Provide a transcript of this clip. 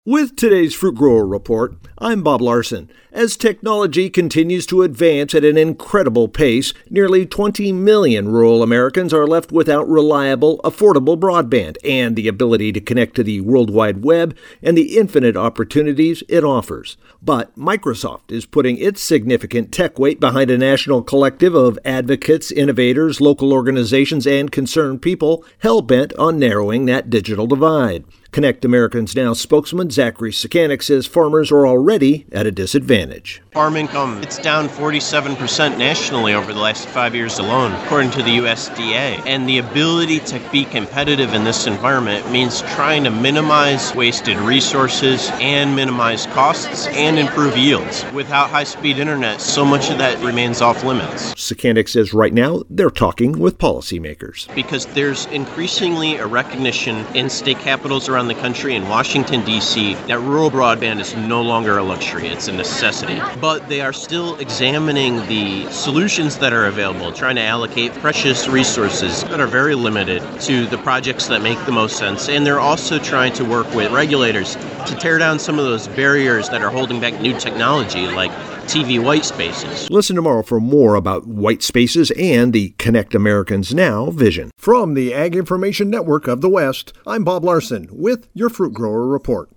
With today's Fruit Grower Report, I'm Bob Larson. As technology continues to advance at an incredible pace, nearly 20 million rural Americans are left without reliable, affordable broadband and the ability to connect to the World Wide Web and the infinite opportunities it offers. But Microsoft is putting its significant tech weight behind a national collective of advocates, innovators, local organizations, and concerned people hell-bent on narrowing that digital divide. Connect Americans Now spokesman Zachary Sakanik says farmers are already at a disadvantage. Farm income, it's down 47% nationally over the last 5 years alone, according to the USDA. And the ability to be competitive in this environment means trying to minimize wasted resources and minimize costs and improve yields. Without high-speed internet, so much of that remains off limits. Sakanik says right now they're talking with policymakers. Because there's increasingly a recognition in state capitals around the country, in Washington, D.C., that rural broadband is no longer a luxury, it's a necessity. But they are still examining the solutions that are available, trying to allocate precious resources that are very limited to the projects that make the most sense. And they're also trying to work with regulators to tear down some of those barriers that are holding back new technology, like TV white spaces. Listen tomorrow for more about white spaces and the Connect Americans Now vision. From the Ag Information Network of the West, I'm Bob Larson with your Fruit Grower Report.